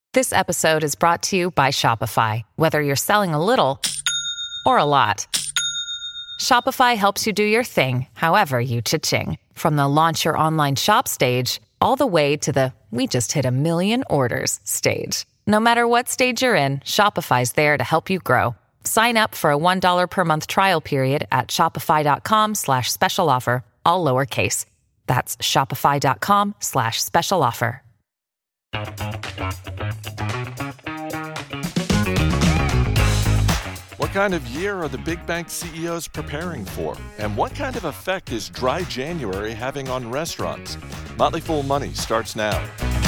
This episode is brought to you by Shopify. Whether you're selling a little or a lot, Shopify helps you do your thing, however you cha-ching. From the launch your online shop stage, all the way to the we just hit 1 million orders stage. No matter what stage you're in, Shopify's there to help you grow. Sign up for a $1 per month trial period at shopify.com/special offer, all lowercase. That's shopify.com/special offer. What kind of year are the big bank CEOs preparing for? And what kind of effect is dry January having on restaurants? Motley Fool Money starts now.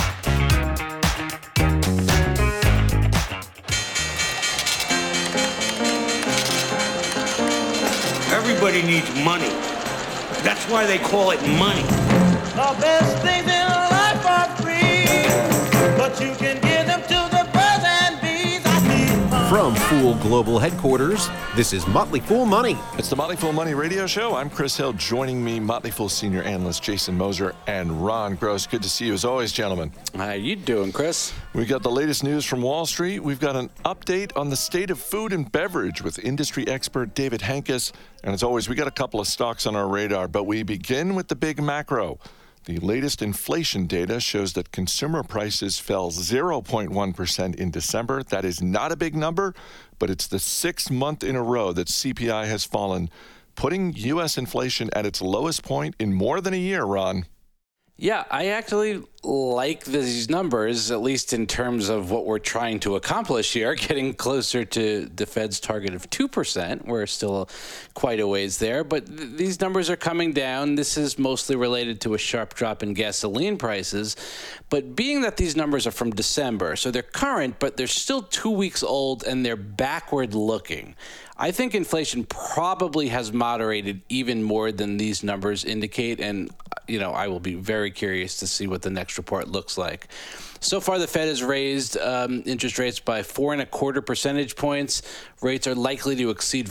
Everybody needs money. That's why they call it money. The best things in life are free, but you can give them to the birds and bees. From Fool Global Headquarters, this is Motley Fool Money. It's the Motley Fool Money radio show. I'm Chris Hill. Joining me, Motley Fool senior analyst Jason Moser and Ron Gross. Good to see you as always, gentlemen. How you doing, Chris? We've got the latest news from Wall Street. We've got an update on the state of food and beverage with industry expert David Henkus. And as always, we got a couple of stocks on our radar, but we begin with the big macro. The latest inflation data shows that consumer prices fell 0.1% in December. That is not a big number, but it's the 6th month in a row that CPI has fallen, putting U.S. inflation at its lowest point in more than a year, Ron. Yeah, I actually like these numbers, at least in terms of what we're trying to accomplish here, getting closer to the Fed's target of 2%. We're still quite a ways there, but these numbers are coming down. This is mostly related to a sharp drop in gasoline prices. But being that these numbers are from December, so they're current, but they're still 2 weeks old and they're backward looking. I think inflation probably has moderated even more than these numbers indicate, and I will be very curious to see what the next report looks like. So far, the Fed has raised interest rates by 4.25 percentage points. Rates are likely to exceed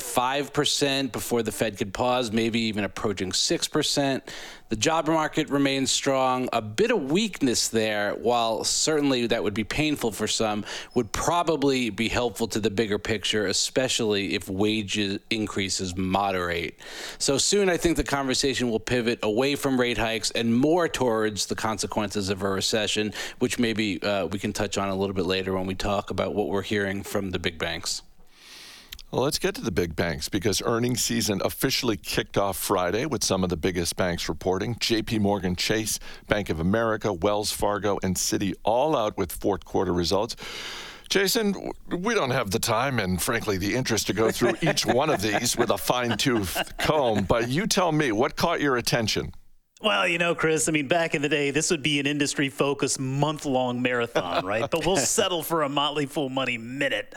5% before the Fed could pause, maybe even approaching 6%. The job market remains strong. A bit of weakness there, while certainly that would be painful for some, would probably be helpful to the bigger picture, especially if wage increases moderate. So soon, I think the conversation will pivot away from rate hikes and more towards the consequences of a recession, which maybe we can touch on a little bit later when we talk about what we're hearing from the big banks. Well, let's get to the big banks because earnings season officially kicked off Friday with some of the biggest banks reporting. JP Morgan Chase, Bank of America, Wells Fargo, and Citi all out with fourth quarter results. Jason, we don't have the time and, frankly, the interest to go through each one of these with a fine-tooth comb, but you tell me, what caught your attention? Well, Chris, back in the day, this would be an industry-focused month-long marathon, right? But we'll settle for a Motley Fool Money minute.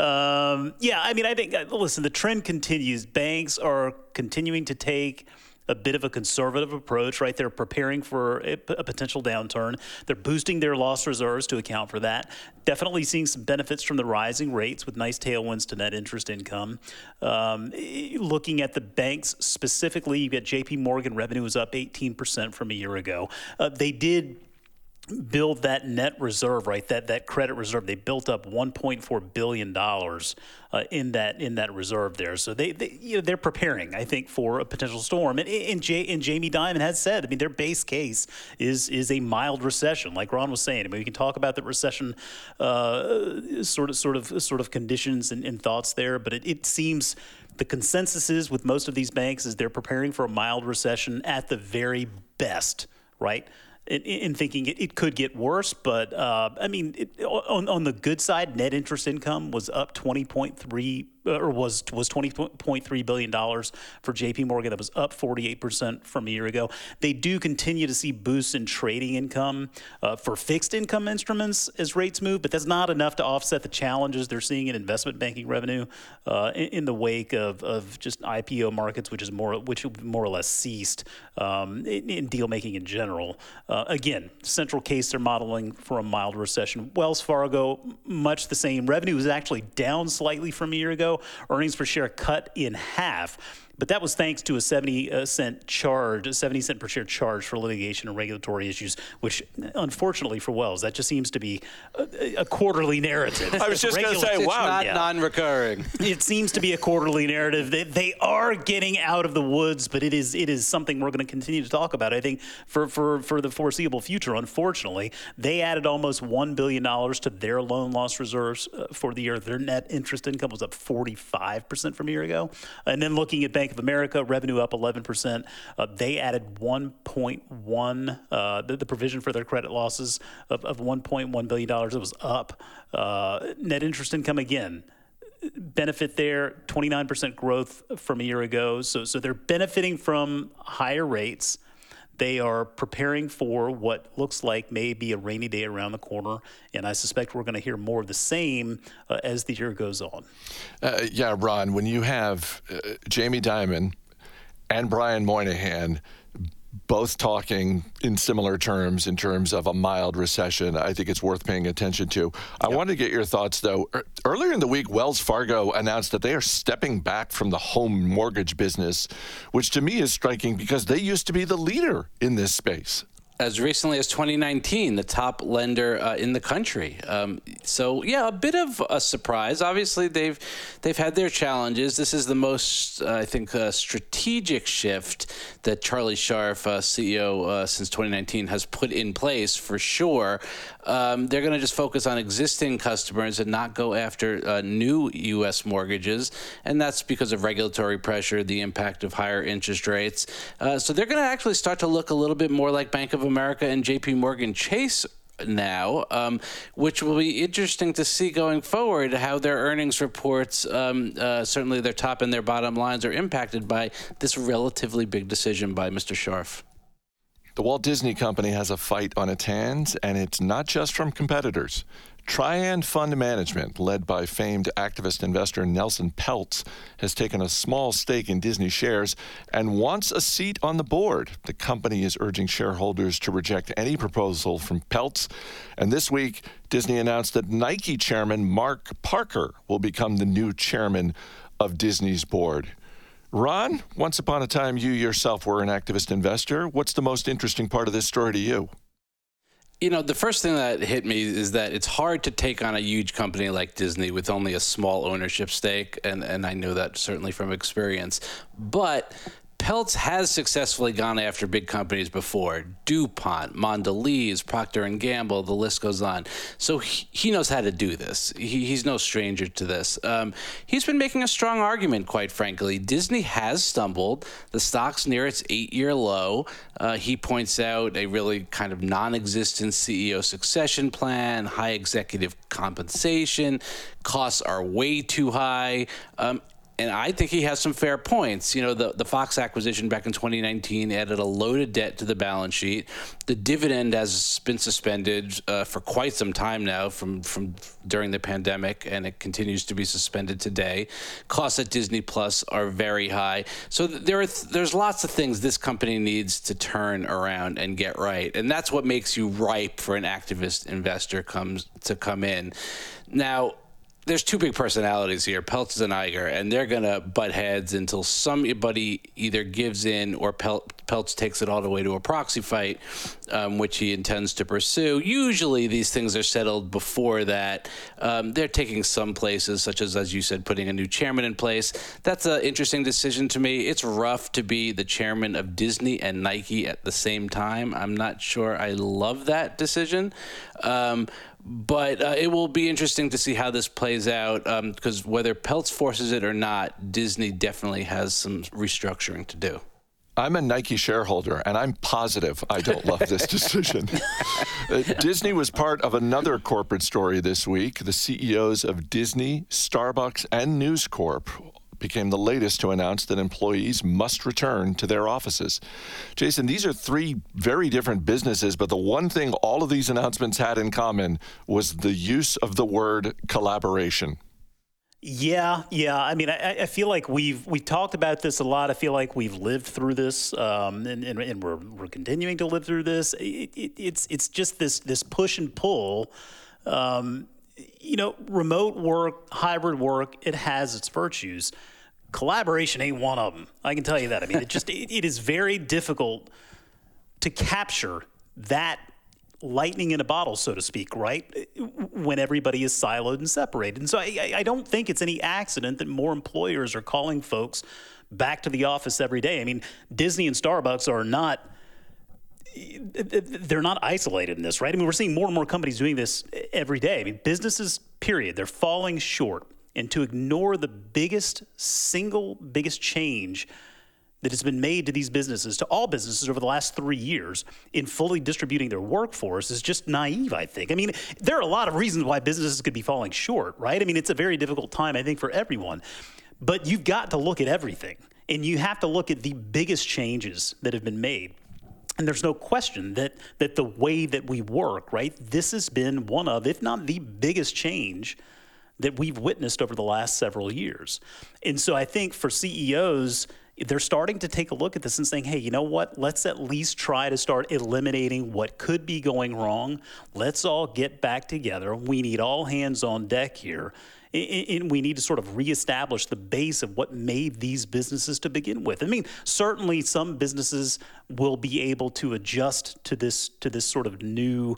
I think, listen, the trend continues. Banks are continuing to take a bit of a conservative approach, right? They're preparing for a potential downturn. They're boosting their loss reserves to account for that. Definitely seeing some benefits from the rising rates with nice tailwinds to net interest income. Looking at the banks specifically, you've got JP Morgan revenue was up 18% from a year ago. They did build that net reserve, right? That credit reserve. They built up $1.4 billion in that reserve there. So they're preparing, I think, for a potential storm. And Jamie Dimon has said, their base case is a mild recession, like Ron was saying. We can talk about the recession sort of conditions and thoughts there, but it seems the consensus is with most of these banks is they're preparing for a mild recession at the very best, right? In thinking it could get worse, but on the good side, net interest income was up 20.3 or was $20.3 billion for JP Morgan. That was up 48% from a year ago. They do continue to see boosts in trading income for fixed income instruments as rates move, but that's not enough to offset the challenges they're seeing in investment banking revenue in the wake of just IPO markets, which more or less ceased in deal making in general. Again, central case they're modeling for a mild recession. Wells Fargo, much the same. Revenue was actually down slightly from a year ago. Earnings per share cut in half. But that was thanks to a 70-cent charge, a 70-cent per share charge for litigation and regulatory issues, which, unfortunately for Wells, that just seems to be a quarterly narrative. I was just going to say, It's wow. not non-recurring. It seems to be a quarterly narrative. They are getting out of the woods, but it is something we're going to continue to talk about, I think, for the foreseeable future. Unfortunately, they added almost $1 billion to their loan loss reserves for the year. Their net interest income was up 45% from a year ago. And then looking at Bank of America, revenue up 11%. They added 1.1, the provision for their credit losses of $1.1 billion. It was up. Net interest income again. Benefit there, 29% growth from a year ago. So they're benefiting from higher rates. They are preparing for what looks like may be a rainy day around the corner, and I suspect we're going to hear more of the same as the year goes on. Yeah, Ron, when you have Jamie Dimon and Brian Moynihan both talking in similar terms in terms of a mild recession, I think it's worth paying attention to. I want to get your thoughts, though. Earlier in the week, Wells Fargo announced that they are stepping back from the home mortgage business, which to me is striking because they used to be the leader in this space. As recently as 2019, the top lender in the country. So yeah, a bit of a surprise. Obviously, they've had their challenges. This is the most, I think, strategic shift that Charlie Scharf, CEO since 2019, has put in place for sure. They're going to just focus on existing customers and not go after new U.S. mortgages, and that's because of regulatory pressure, the impact of higher interest rates. So they're going to actually start to look a little bit more like Bank of America and J.P. Morgan Chase now, which will be interesting to see going forward how their earnings reports, certainly their top and their bottom lines, are impacted by this relatively big decision by Mr. Scharf. The Walt Disney Company has a fight on its hands, and it's not just from competitors. Trian Fund Management, led by famed activist investor Nelson Peltz, has taken a small stake in Disney shares and wants a seat on the board. The company is urging shareholders to reject any proposal from Peltz. And this week, Disney announced that Nike chairman Mark Parker will become the new chairman of Disney's board. Ron, once upon a time, you yourself were an activist investor. What's the most interesting part of this story to you? You know, the first thing that hit me is that it's hard to take on a huge company like Disney with only a small ownership stake, and I know that certainly from experience. But Peltz has successfully gone after big companies before: DuPont, Mondelez, Procter & Gamble, the list goes on. So he knows how to do this. He's no stranger to this. He's been making a strong argument, quite frankly. Disney has stumbled. The stock's near its 8-year low. He points out a really kind of non-existent CEO succession plan, high executive compensation, costs are way too high. And I think he has some fair points. You know, the Fox acquisition back in 2019 added a load of debt to the balance sheet. The dividend has been suspended for quite some time now from during the pandemic, and it continues to be suspended today. Costs at Disney Plus are very high. So there's lots of things this company needs to turn around and get right. And that's what makes you ripe for an activist investor to come in. Now, there's two big personalities here, Peltz and Iger, and they're going to butt heads until somebody either gives in or Peltz takes it all the way to a proxy fight, which he intends to pursue. Usually these things are settled before that. They're taking some places, such as you said, putting a new chairman in place. That's an interesting decision to me. It's rough to be the chairman of Disney and Nike at the same time. I'm not sure I love that decision. But it will be interesting to see how this plays out, because whether Peltz forces it or not, Disney definitely has some restructuring to do. I'm a Nike shareholder, and I'm positive I don't love this decision. Disney was part of another corporate story this week. The CEOs of Disney, Starbucks, and News Corp became the latest to announce that employees must return to their offices. Jason, these are three very different businesses, but the one thing all of these announcements had in common was the use of the word collaboration. Yeah. I mean, I feel like we've talked about this a lot. I feel like we've lived through this, and we're continuing to live through this. It's just this push and pull. You know, remote work, hybrid work, it has its virtues. collaboration ain't one of them. I can tell you that. I mean, it is very difficult to capture that lightning in a bottle, so to speak, right? When everybody is siloed and separated. And so I don't think it's any accident that more employers are calling folks back to the office every day. I mean, Disney and Starbucks are not, they're not isolated in this, right? I mean, we're seeing more and more companies doing this every day. I mean, businesses, period, they're falling short. And to ignore the biggest change that has been made to these businesses, to all businesses over the last 3 years in fully distributing their workforce is just naive, I think. I mean, there are a lot of reasons why businesses could be falling short, right? I mean, it's a very difficult time, I think, for everyone. But you've got to look at everything, and you have to look at the biggest changes that have been made. And there's no question that the way that we work, right, this has been one of, if not the biggest change that we've witnessed over the last several years. And so I think for CEOs, they're starting to take a look at this and saying, hey, you know what? Let's at least try to start eliminating what could be going wrong. Let's all get back together. We need all hands on deck here. And we need to sort of reestablish the base of what made these businesses to begin with. I mean, certainly some businesses will be able to adjust to this sort of new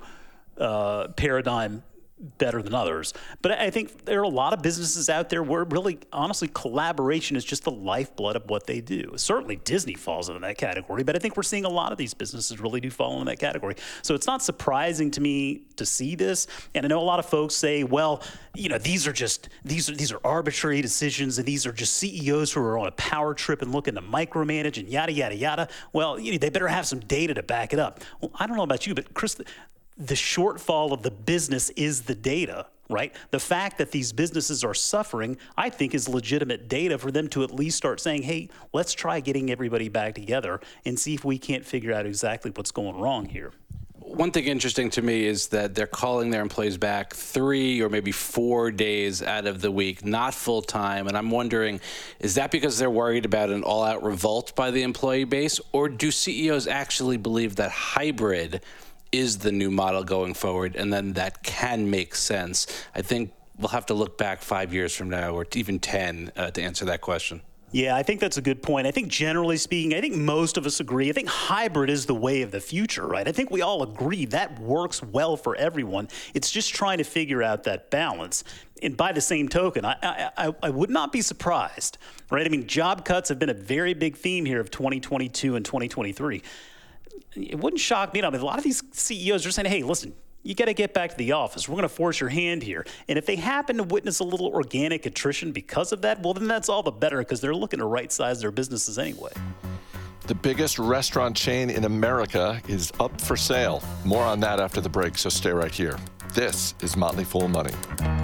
paradigm better than others. But I think there are a lot of businesses out there where really, honestly, collaboration is just the lifeblood of what they do. Certainly Disney falls into that category, but I think we're seeing a lot of these businesses really do fall into that category. So it's not surprising to me to see this. And I know a lot of folks say, well, you know, these are arbitrary decisions, and these are just CEOs who are on a power trip and looking to micromanage and yada, yada, yada. Well, you know, they better have some data to back it up. Well, I don't know about you, but Chris, the shortfall of the business is the data, right? The fact that these businesses are suffering, I think, is legitimate data for them to at least start saying, hey, let's try getting everybody back together and see if we can't figure out exactly what's going wrong here. One thing interesting to me is that they're calling their employees back 3 or maybe 4 days out of the week, not full time. And I'm wondering, is that because they're worried about an all-out revolt by the employee base, or do CEOs actually believe that hybrid is the new model going forward, and then that can make sense? I think we'll have to look back 5 years from now, or even 10, to answer that question. Yeah, I think that's a good point. I think generally speaking, I think most of us agree. I think hybrid is the way of the future, right? I think we all agree that works well for everyone. It's just trying to figure out that balance. And by the same token, I would not be surprised, right? I mean, job cuts have been a very big theme here of 2022 and 2023. It wouldn't shock me. I mean, a lot of these CEOs are saying, hey, listen, you got to get back to the office. We're going to force your hand here. And if they happen to witness a little organic attrition because of that, well, then that's all the better, because they're looking to right-size their businesses anyway. The biggest restaurant chain in America is up for sale. More on that after the break, so stay right here. This is Motley Fool Money.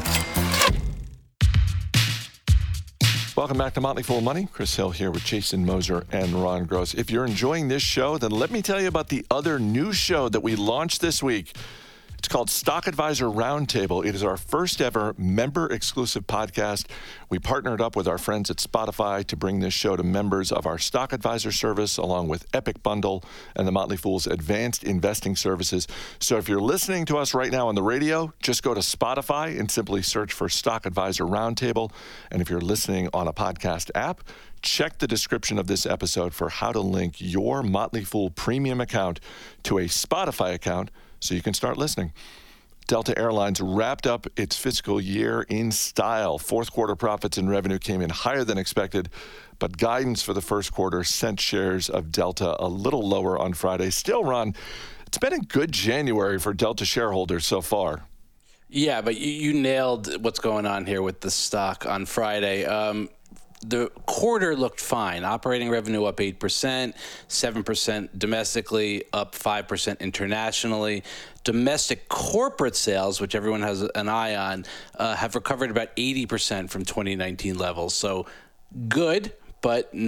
Welcome back to Motley Fool Money. Chris Hill here with Jason Moser and Ron Gross. If you're enjoying this show, then let me tell you about the other new show that we launched this week. It's called Stock Advisor Roundtable. It is our first ever member-exclusive podcast. We partnered up with our friends at Spotify to bring this show to members of our Stock Advisor service, along with Epic Bundle and the Motley Fool's advanced investing services. So if you're listening to us right now on the radio, just go to Spotify and simply search for Stock Advisor Roundtable. And if you're listening on a podcast app, check the description of this episode for how to link your Motley Fool premium account to a Spotify account so you can start listening. Delta Airlines wrapped up its fiscal year in style. Fourth quarter profits and revenue came in higher than expected, but guidance for the first quarter sent shares of Delta a little lower on Friday. Still, Ron, it's been a good January for Delta shareholders so far. Yeah, but you nailed what's going on here with the stock on Friday. The quarter looked fine. Operating revenue up 8%, 7% domestically, up 5% internationally. Domestic corporate sales, which everyone has an eye on, have recovered about 80% from 2019 levels. So good, but not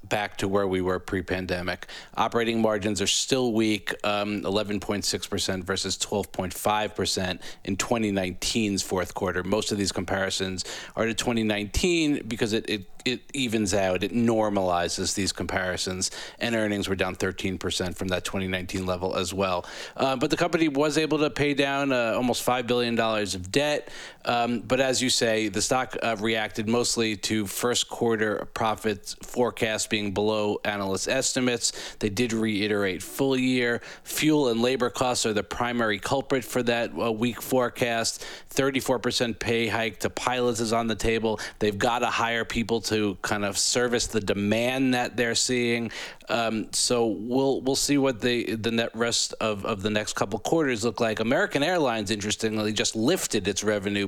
back to where we were pre-pandemic. Operating margins are still weak, 11.6% versus 12.5% in 2019's fourth quarter. Most of these comparisons are to 2019 because it evens out, it normalizes these comparisons, and earnings were down 13% from that 2019 level as well. But the company was able to pay down almost $5 billion of debt. But as you say, the stock reacted mostly to first quarter profits forecast being below analyst estimates. They did reiterate full year. Fuel and labor costs are the primary culprit for that weak forecast. 34% pay hike to pilots is on the table. They've got to hire people to kind of service the demand that they're seeing. So we'll see what the net rest of the next couple quarters look like. American Airlines, interestingly, just lifted its revenue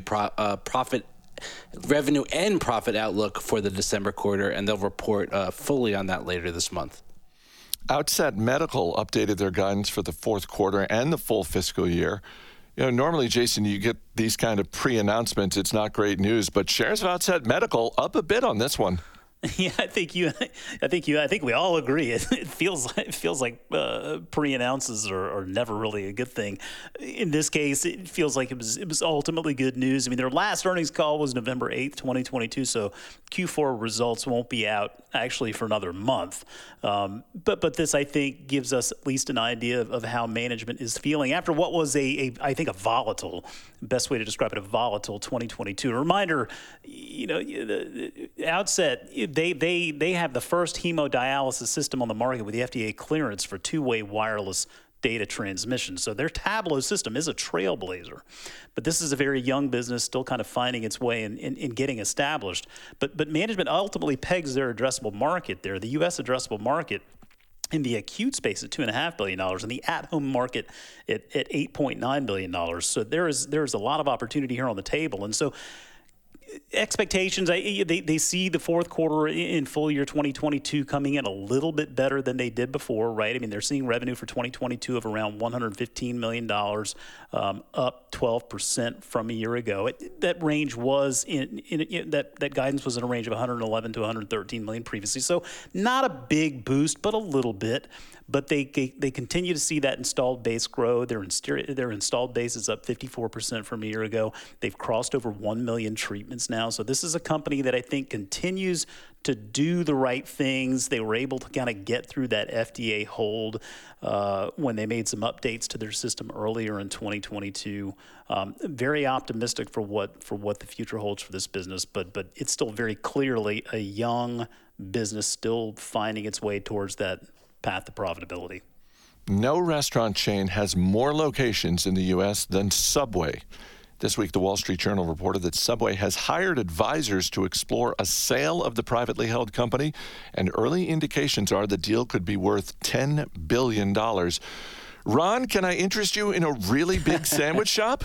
and profit outlook for the December quarter, and they'll report fully on that later this month. Outset Medical updated their guidance for the fourth quarter and the full fiscal year. Normally, Jason, you get these kind of pre-announcements. It's not great news, but shares of Outset Medical up a bit on this one. Yeah, I think we all agree. It feels like pre-announces are never really a good thing. In this case, it feels like it was ultimately good news. I mean, their last earnings call was November 8th, 2022, so Q4 results won't be out actually for another month. But this, I think, gives us at least an idea of how management is feeling after what was I think a volatile, best way to describe it, a volatile 2022. A reminder, the Outset, they have the first hemodialysis system on the market with the FDA clearance for two-way wireless data transmission. So their Tablo system is a trailblazer. But this is a very young business, still kind of finding its way in getting established. But management ultimately pegs their addressable market there, the U.S. addressable market, in the acute space at $2.5 billion and the at-home market at $8.9 billion. So there is a lot of opportunity here on the table. And so expectations, they see the fourth quarter in full year 2022 coming in a little bit better than they did before, right? I mean, they're seeing revenue for 2022 of around $115 million, up 12% from a year ago. That range was that guidance was in a range of 111 to 113 million previously. So not a big boost, but a little bit. But they continue to see that installed base grow. Their installed base is up 54% from a year ago. They've crossed over 1 million treatments now. So this is a company that I think continues to do the right things. They were able to kind of get through that FDA hold when they made some updates to their system earlier in 2022. Very optimistic for what the future holds for this business, but it's still very clearly a young business still finding its way towards that path to profitability. No restaurant chain has more locations in the U.S. than Subway. This week, the Wall Street Journal reported that Subway has hired advisors to explore a sale of the privately held company, and early indications are the deal could be worth $10 billion. Ron, can I interest you in a really big sandwich shop?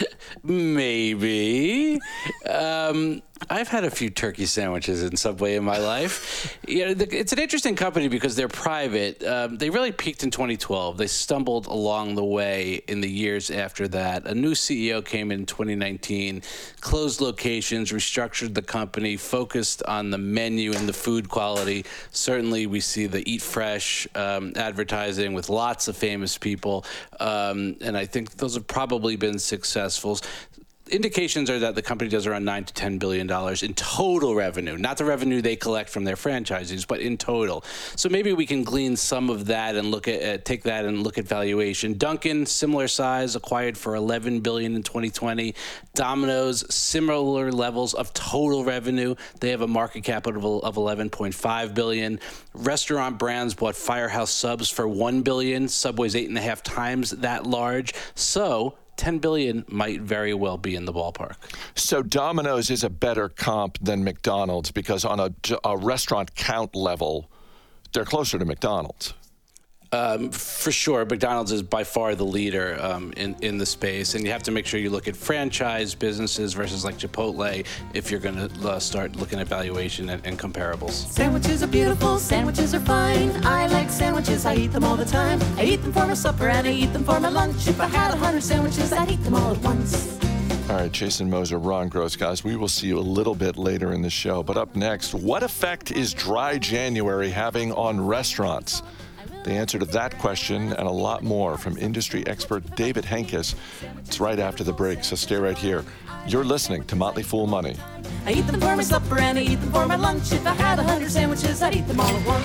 Maybe. I've had a few turkey sandwiches in Subway in my life. It's an interesting company because they're private. They really peaked in 2012. They stumbled along the way in the years after that. A new CEO came in 2019, closed locations, restructured the company, focused on the menu and the food quality. Certainly, we see the Eat Fresh advertising with lots of famous people, and I think those have probably been successful. Indications are that the company does around $9 to $10 billion in total revenue, not the revenue they collect from their franchisees, but in total. So maybe we can glean some of that and take that and look at valuation. Dunkin', similar size, acquired for $11 billion in 2020. Domino's, similar levels of total revenue. They have a market capital of $11.5 billion. Restaurant Brands bought Firehouse Subs for $1 billion. Subway's 8.5 times that large. So $10 billion might very well be in the ballpark. So Domino's is a better comp than McDonald's because on a restaurant count level, they're closer to McDonald's. For sure, McDonald's is by far the leader in the space, and you have to make sure you look at franchise businesses versus like Chipotle if you're going to start looking at valuation and comparables. Sandwiches are beautiful, sandwiches are fine. I like sandwiches, I eat them all the time. I eat them for my supper and I eat them for my lunch. If I had 100 sandwiches, I'd eat them all at once. All All right, Jason Moser, Ron Gross, guys. We will see you a little bit later in the show. But up next, what effect is dry January having on restaurants? The answer to that question and a lot more from industry expert David Henkes. It's right after the break, so stay right here. You're listening to Motley Fool Money. I eat them for my supper and I eat them for my lunch. If I had 100 sandwiches, I'd eat them all at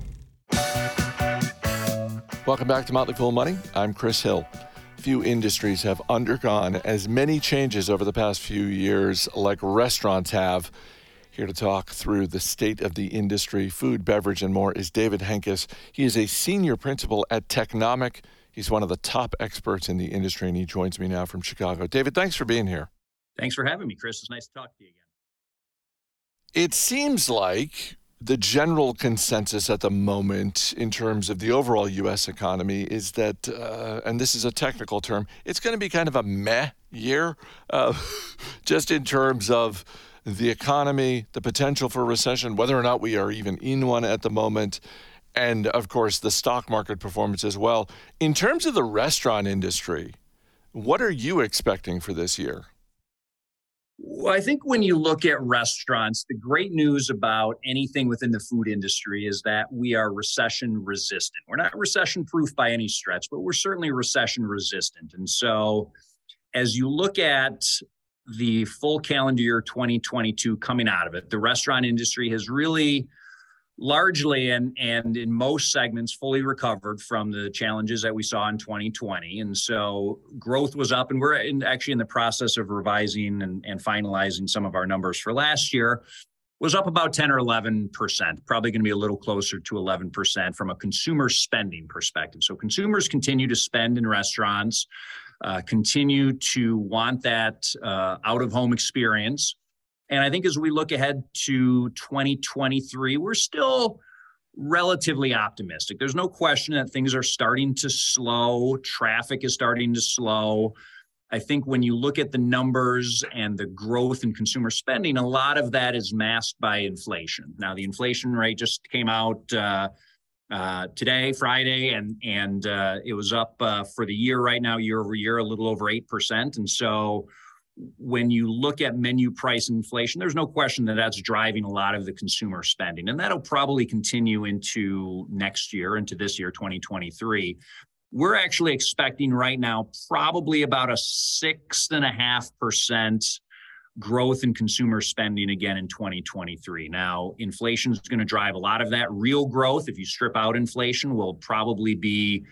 once. Welcome back to Motley Fool Money. I'm Chris Hill. Few industries have undergone as many changes over the past few years like restaurants have. Here to talk through the state of the industry, food, beverage, and more is David Henkes. He is a senior principal at Technomic. He's one of the top experts in the industry, and he joins me now from Chicago. David, thanks for being here. Thanks for having me, Chris. It's nice to talk to you again. It seems like the general consensus at the moment in terms of the overall U.S. economy is that, and this is a technical term, it's going to be kind of a meh year, just in terms of the economy, the potential for recession, whether or not we are even in one at the moment, and, of course, the stock market performance as well. In terms of the restaurant industry, what are you expecting for this year? Well, I think when you look at restaurants, the great news about anything within the food industry is that we are recession resistant. We're not recession proof by any stretch, but we're certainly recession resistant. And so as you look at the full calendar year 2022 coming out of it, the restaurant industry has really largely and in most segments fully recovered from the challenges that we saw in 2020. And so growth was up, and we're actually in the process of revising and finalizing some of our numbers for last year, was up about 10 or 11%, probably going to be a little closer to 11% from a consumer spending perspective. So consumers continue to spend in restaurants, continue to want that out-of-home experience. And I think as we look ahead to 2023, we're still relatively optimistic. There's no question that things are starting to slow. Traffic is starting to slow. I think when you look at the numbers and the growth in consumer spending, a lot of that is masked by inflation. Now, the inflation rate just came out today, Friday, and it was up for the year right now, year over year, a little over 8%. And so when you look at menu price inflation, there's no question that that's driving a lot of the consumer spending. And that'll probably continue into next year, into this year, 2023. We're actually expecting right now probably about a 6.5% growth in consumer spending again in 2023. Now, inflation is going to drive a lot of that. Real growth, if you strip out inflation, will probably be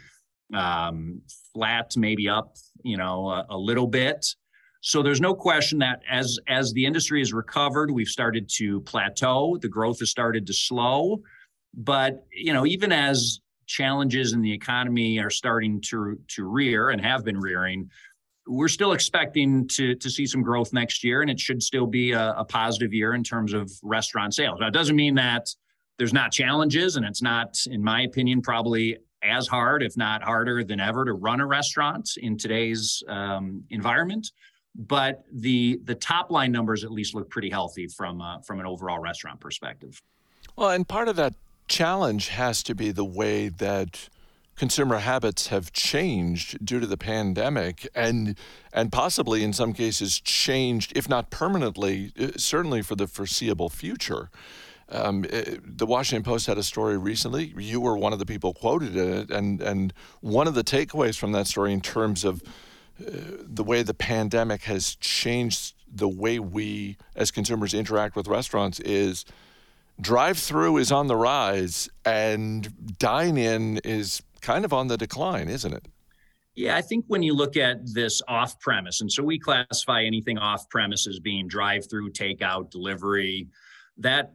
flat, maybe up, a little bit. So there's no question that as the industry has recovered, we've started to plateau. The growth has started to slow. But, even as challenges in the economy are starting to rear and have been rearing, we're still expecting to see some growth next year, and it should still be a positive year in terms of restaurant sales. Now, it doesn't mean that there's not challenges, and it's not, in my opinion, probably as hard, if not harder than ever, to run a restaurant in today's environment. But the top line numbers at least look pretty healthy from an overall restaurant perspective. Well, and part of that challenge has to be the way that consumer habits have changed due to the pandemic, and possibly in some cases changed, if not permanently, certainly for the foreseeable future. The Washington Post had a story recently. You were one of the people quoted in it, and one of the takeaways from that story in terms of the way the pandemic has changed the way we as consumers interact with restaurants is drive-through is on the rise and dine-in is kind of on the decline, isn't it? Yeah, I think when you look at this off-premise, and so we classify anything off-premise as being drive-through, takeout, delivery, that,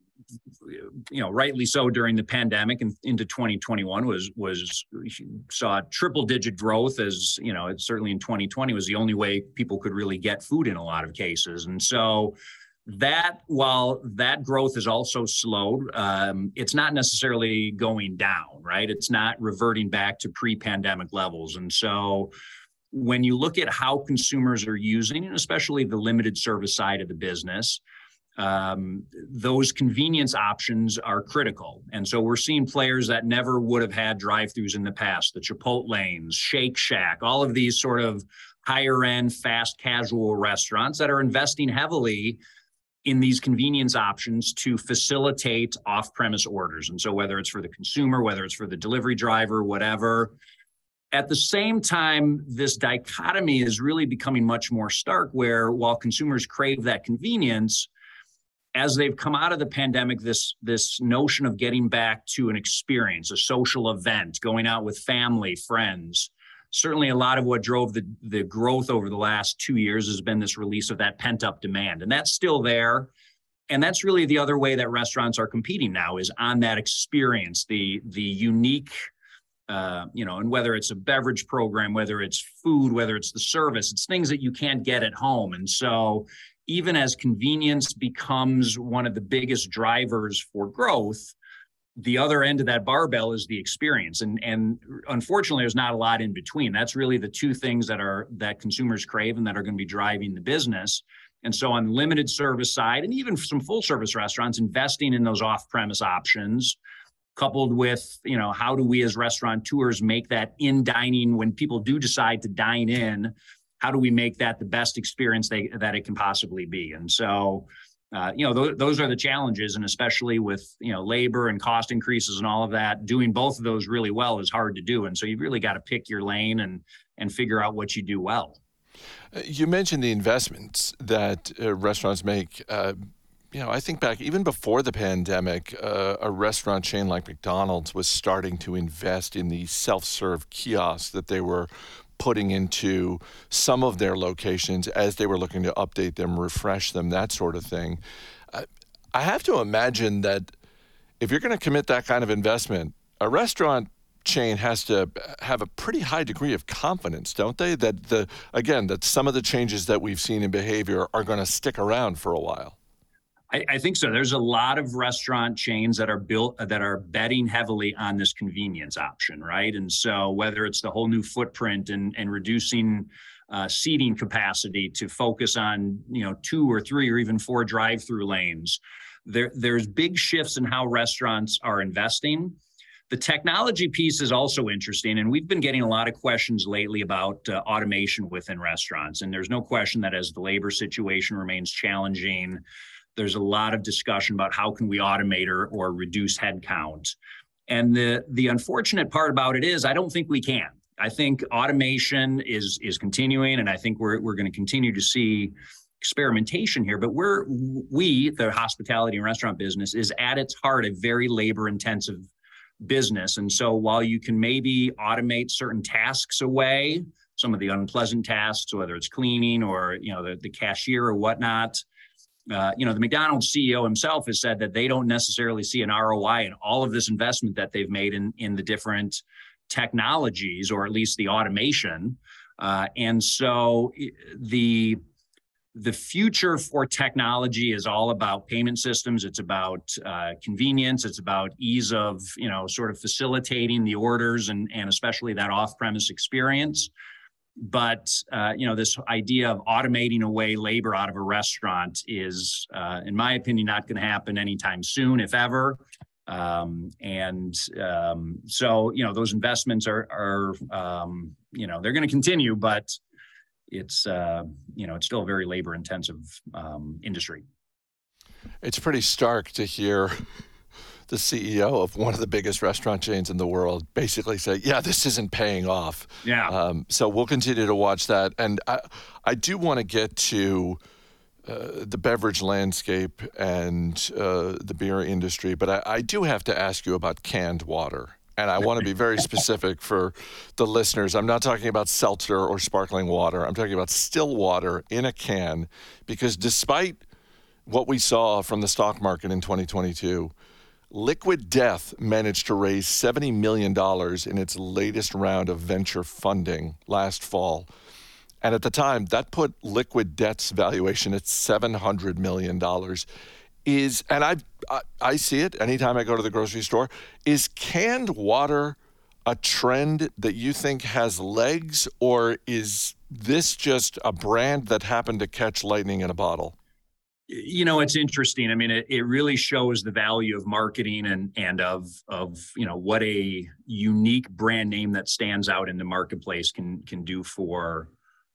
rightly so during the pandemic and into 2021 saw triple-digit growth as, it certainly in 2020 was the only way people could really get food in a lot of cases. And so that, while that growth is also slowed, it's not necessarily going down, right? It's not reverting back to pre-pandemic levels. And so when you look at how consumers are using, and especially the limited service side of the business, those convenience options are critical. And so we're seeing players that never would have had drive-thrus in the past, the Chipotlanes, Shake Shack, all of these sort of higher end, fast casual restaurants that are investing heavily in these convenience options to facilitate off-premise orders. And so whether it's for the consumer, whether it's for the delivery driver, whatever. At the same time, this dichotomy is really becoming much more stark, where while consumers crave that convenience, as they've come out of the pandemic, this notion of getting back to an experience, a social event, going out with family, friends, certainly a lot of what drove the growth over the last 2 years has been this release of that pent-up demand. And that's still there. And that's really the other way that restaurants are competing now, is on that experience, the unique, and whether it's a beverage program, whether it's food, whether it's the service, it's things that you can't get at home. And so even as convenience becomes one of the biggest drivers for growth, the other end of that barbell is the experience. And unfortunately, there's not a lot in between. That's really the two things that consumers crave and that are going to be driving the business. And so on the limited service side, and even some full service restaurants, investing in those off-premise options, coupled with, how do we as restaurateurs make that in dining, when people do decide to dine in, how do we make that the best experience that it can possibly be? And so, those are the challenges, and especially with, labor and cost increases and all of that, doing both of those really well is hard to do. And so you've really got to pick your lane and figure out what you do well. You mentioned the investments that restaurants make. I think back even before the pandemic, a restaurant chain like McDonald's was starting to invest in the self-serve kiosks that they were putting into some of their locations as they were looking to update them, refresh them, that sort of thing. I have to imagine that if you're going to commit that kind of investment, a restaurant chain has to have a pretty high degree of confidence, don't they? That some of the changes that we've seen in behavior are going to stick around for a while. I think so. There's a lot of restaurant chains that are betting heavily on this convenience option, right? And so whether it's the whole new footprint and reducing seating capacity to focus on 2 or 3 or even 4 drive-through lanes, there's big shifts in how restaurants are investing. The technology piece is also interesting, and we've been getting a lot of questions lately about automation within restaurants. And there's no question that as the labor situation remains challenging, there's a lot of discussion about how can we automate or reduce headcount. And the unfortunate part about it is I don't think we can. I think automation is continuing, and I think we're going to continue to see experimentation here. But the hospitality and restaurant business is at its heart a very labor-intensive business. And so while you can maybe automate certain tasks away, some of the unpleasant tasks, whether it's cleaning or the cashier or whatnot, the McDonald's CEO himself has said that they don't necessarily see an ROI in all of this investment that they've made in the different technologies, or at least the automation. And so the future for technology is all about payment systems. It's about convenience. It's about ease of, sort of facilitating the orders and especially that off-premise experience. But, this idea of automating away labor out of a restaurant is, in my opinion, not going to happen anytime soon, if ever. So, those investments are they're going to continue, but it's still a very labor intensive industry. It's pretty stark to hear the CEO of one of the biggest restaurant chains in the world basically say, yeah, this isn't paying off. Yeah. So we'll continue to watch that. And I do want to get to the beverage landscape and the beer industry, but I do have to ask you about canned water. And I want to be very specific for the listeners. I'm not talking about seltzer or sparkling water. I'm talking about still water in a can, because despite what we saw from the stock market in 2022, Liquid Death managed to raise $70 million in its latest round of venture funding last fall. And at the time, that put Liquid Death's valuation at $700 million. And I see it anytime I go to the grocery store. Is canned water a trend that you think has legs, or is this just a brand that happened to catch lightning in a bottle? It's interesting. I mean, it really shows the value of marketing and of what a unique brand name that stands out in the marketplace can do for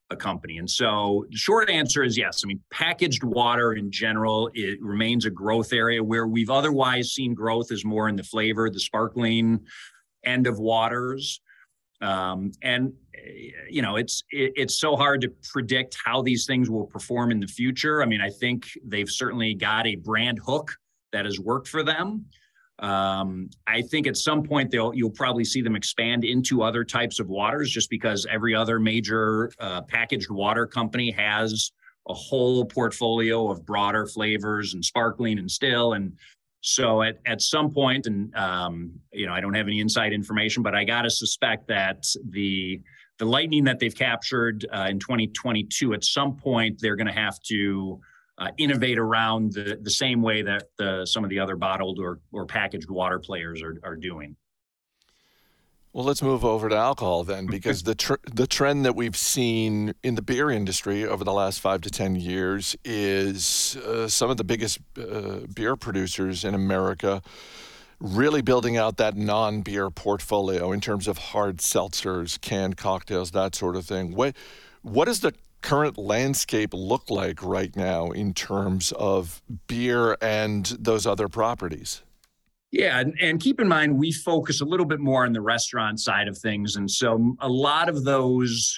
a company. And so the short answer is yes. I mean, packaged water in general, it remains a growth area. Where we've otherwise seen growth is more in the flavor, the sparkling end of waters. And you know, it's so hard to predict how these things will perform in the future. I mean, I think they've certainly got a brand hook that has worked for them. I think at some point you'll probably see them expand into other types of waters, just because every other major packaged water company has a whole portfolio of broader flavors and sparkling and still. And so at some point, and you know, I don't have any inside information, but I got to suspect that the lightning that they've captured in 2022, at some point they're going to have to innovate around the same way that some of the other bottled or packaged water players are doing. Well, let's move over to alcohol then, because the trend that we've seen in the beer industry over the last 5 to 10 years is some of the biggest beer producers in America really building out that non-beer portfolio in terms of hard seltzers, canned cocktails, that sort of thing. What does the current landscape look like right now in terms of beer and those other properties? Yeah, and keep in mind, we focus a little bit more on the restaurant side of things. And so a lot of those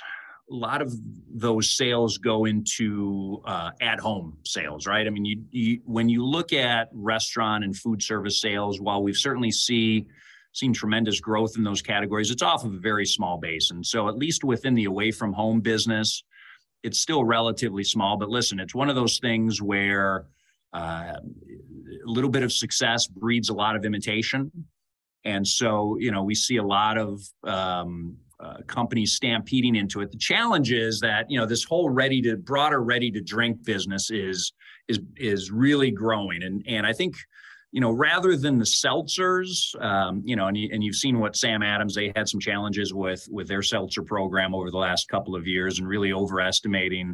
sales go into at-home sales, right? I mean, when you look at restaurant and food service sales, while we've certainly seen tremendous growth in those categories, it's off of a very small base. And so at least within the away-from-home business, it's still relatively small. But listen, it's one of those things where a little bit of success breeds a lot of imitation. And so, you know, we see a lot of companies stampeding into it. The challenge is that, you know, this whole broader ready to drink business is really growing. And I think, you know, rather than the seltzers, you know, and you've seen what Sam Adams, they had some challenges with their seltzer program over the last couple of years, and really overestimating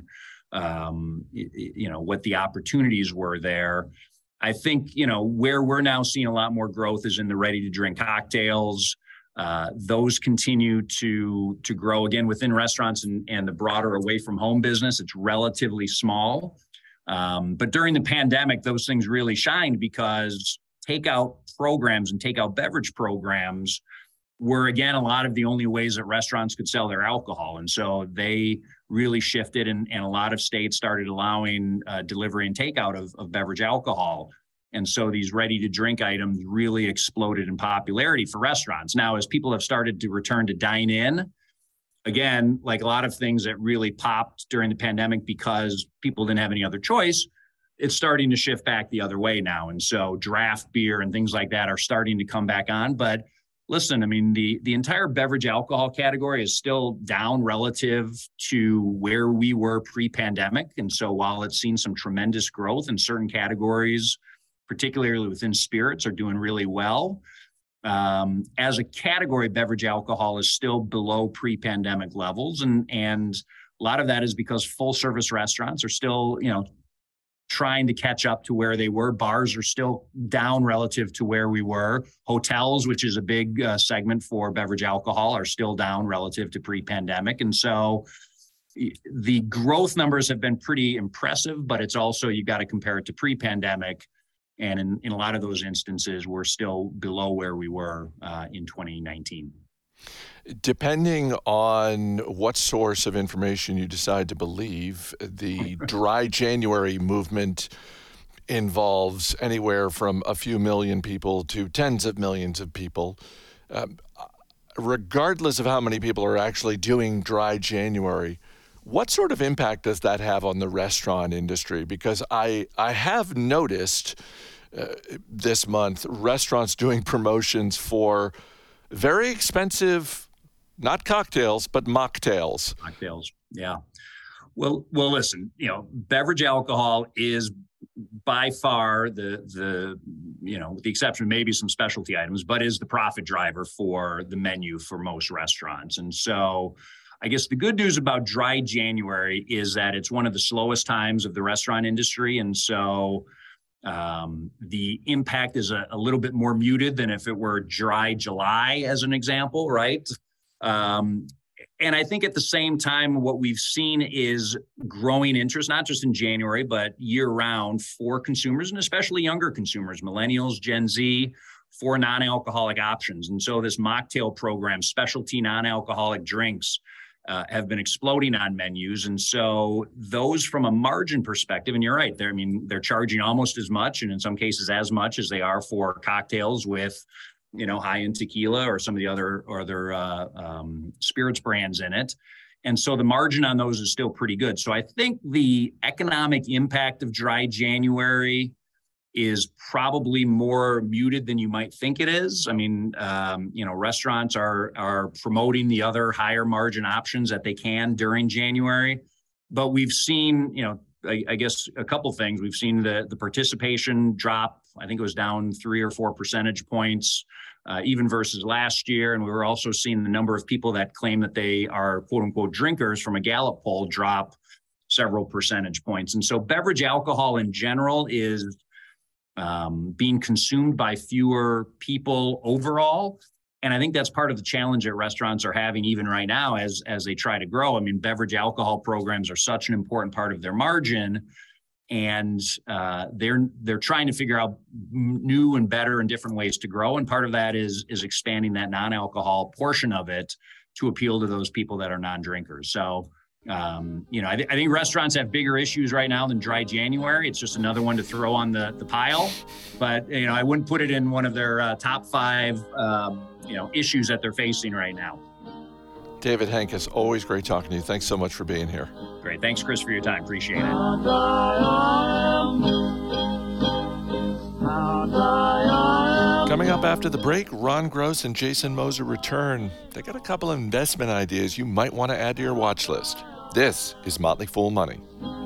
you know, what the opportunities were there. I think, you know, where we're now seeing a lot more growth is in the ready to drink cocktails. Those continue to grow again within restaurants and the broader away from home business. It's relatively small. But during the pandemic, those things really shined because takeout programs and takeout beverage programs were, again, a lot of the only ways that restaurants could sell their alcohol. And so they really shifted, and a lot of states started allowing delivery and takeout of beverage alcohol. And so these ready to drink items really exploded in popularity for restaurants. Now, as people have started to return to dine in, again, like a lot of things that really popped during the pandemic because people didn't have any other choice, it's starting to shift back the other way now. And so draft beer and things like that are starting to come back on. But listen, I mean, the entire beverage alcohol category is still down relative to where we were pre-pandemic. And so while it's seen some tremendous growth in certain categories, particularly within spirits, are doing really well, as a category, beverage alcohol is still below pre-pandemic levels. And a lot of that is because full service restaurants are still, you know, trying to catch up to where they were. Bars are still down relative to where we were. Hotels, which is a big segment for beverage alcohol, are still down relative to pre-pandemic. And so the growth numbers have been pretty impressive, but it's also, you got to compare it to pre-pandemic. And in a lot of those instances, we're still below where we were in 2019. Depending on what source of information you decide to believe, the dry January movement involves anywhere from a few million people to tens of millions of people. Regardless of how many people are actually doing dry January, what sort of impact does that have on the restaurant industry? Because I have noticed this month restaurants doing promotions for very expensive, not cocktails, but mocktails. Mocktails, yeah. Well, listen, you know, beverage alcohol is by far the you know, with the exception of maybe some specialty items, but is the profit driver for the menu for most restaurants. And so I guess the good news about dry January is that it's one of the slowest times of the restaurant industry. And so the impact is a little bit more muted than if it were dry July, as an example, right? And And I think at the same time, what we've seen is growing interest, not just in January, but year round for consumers, and especially younger consumers, millennials, Gen Z, for non-alcoholic options. And so this mocktail program, specialty non-alcoholic drinks, have been exploding on menus. And so those, from a margin perspective, and you're right, they're charging almost as much, and in some cases as much as they are for cocktails with, high-end tequila or some of the other spirits brands in it. And so the margin on those is still pretty good. So I think the economic impact of dry January is probably more muted than you might think it is. I mean, restaurants are promoting the other higher margin options that they can during January, but we've seen, I guess a couple things. We've seen the participation drop. I think it was down 3 or 4 percentage points, even versus last year. And we were also seeing the number of people that claim that they are quote unquote drinkers from a Gallup poll drop several percentage points. And so beverage alcohol in general is being consumed by fewer people overall. And I think that's part of the challenge that restaurants are having even right now as they try to grow. I mean, beverage alcohol programs are such an important part of their margin, and they're trying to figure out new and better and different ways to grow. And part of that is expanding that non-alcohol portion of it to appeal to those people that are non-drinkers. So I think restaurants have bigger issues right now than dry January. It's just another one to throw on the pile. But, I wouldn't put it in one of their top 5, issues that they're facing right now. David Hankus, always great talking to you. Thanks so much for being here. Great. Thanks, Chris, for your time. Appreciate it. Coming up after the break, Ron Gross and Jason Moser return. They got a couple of investment ideas you might want to add to your watch list. This is Motley Fool Money.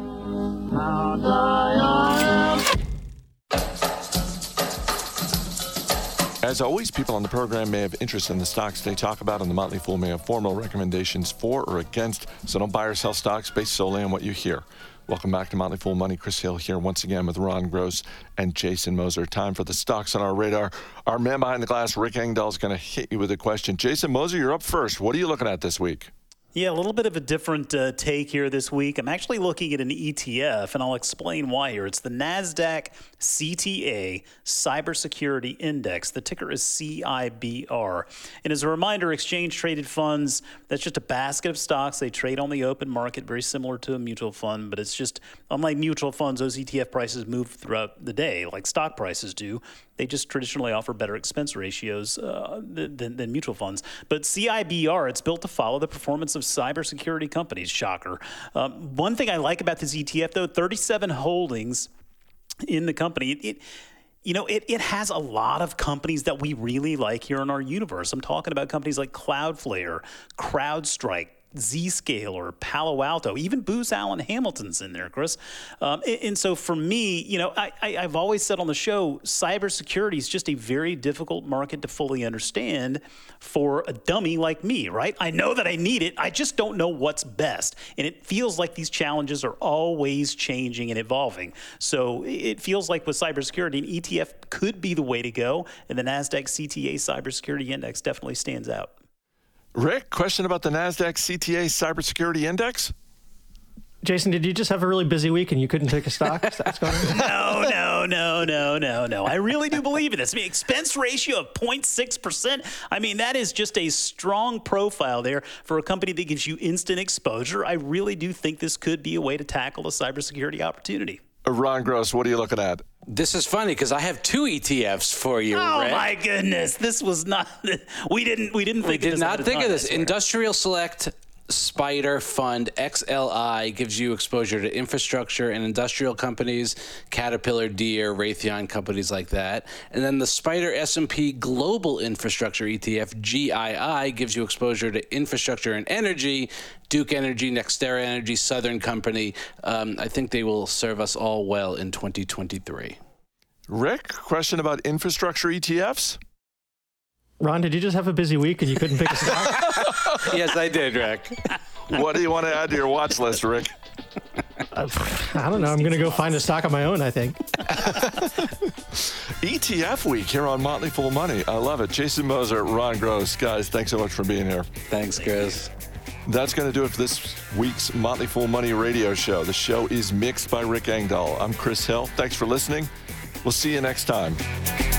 As always, people on the program may have interest in the stocks they talk about, and the Motley Fool may have formal recommendations for or against, so don't buy or sell stocks based solely on what you hear. Welcome back to Motley Fool Money. Chris Hill here once again with Ron Gross and Jason Moser. Time for the stocks on our radar. Our man behind the glass, Rick Engdahl, is going to hit you with a question. Jason Moser, you're up first. What are you looking at this week? Yeah, a little bit of a different take here this week. I'm actually looking at an ETF, and I'll explain why here. It's the NASDAQ CTA Cybersecurity Index. The ticker is CIBR. And as a reminder, exchange-traded funds, that's just a basket of stocks. They trade on the open market, very similar to a mutual fund, but it's just, unlike mutual funds, those ETF prices move throughout the day, like stock prices do. They just traditionally offer better expense ratios than mutual funds. But CIBR, it's built to follow the performance of cybersecurity companies. Shocker. One thing I like about this ETF, though, 37 holdings in the company. It has a lot of companies that we really like here in our universe. I'm talking about companies like Cloudflare, CrowdStrike, Zscaler, Palo Alto, even Booz Allen Hamilton's in there, Chris. And so for me, I've always said on the show, cybersecurity is just a very difficult market to fully understand for a dummy like me, right? I know that I need it. I just don't know what's best. And it feels like these challenges are always changing and evolving. So it feels like with cybersecurity, an ETF could be the way to go. And the NASDAQ CTA Cybersecurity Index definitely stands out. Rick, question about the NASDAQ CTA Cybersecurity Index? Jason, did you just have a really busy week and you couldn't pick a stock? No. I really do believe in this. I mean, expense ratio of 0.6%. I mean, that is just a strong profile there for a company that gives you instant exposure. I really do think this could be a way to tackle a cybersecurity opportunity. Ron Gross, what are you looking at? This is funny because I have 2 ETFs for you, Oh, Rick. my goodness. This was not, we didn't think of this. We did not think of this. I swear. Industrial Select Spider Fund XLI gives you exposure to infrastructure and industrial companies, Caterpillar, Deere, Raytheon, companies like that. And then the Spider S&P Global Infrastructure ETF, GII, gives you exposure to infrastructure and energy, Duke Energy, NextEra Energy, Southern Company. I think they will serve us all well in 2023. Rick, question about infrastructure ETFs? Ron, did you just have a busy week and you couldn't pick a stock? Yes, I did, Rick. What do you want to add to your watch list, Rick? I don't know. I'm going to go find a stock on my own, I think. ETF week here on Motley Fool Money. I love it. Jason Moser, Ron Gross. Guys, thanks so much for being here. Thanks, Chris. That's going to do it for this week's Motley Fool Money radio show. The show is mixed by Rick Engdahl. I'm Chris Hill. Thanks for listening. We'll see you next time.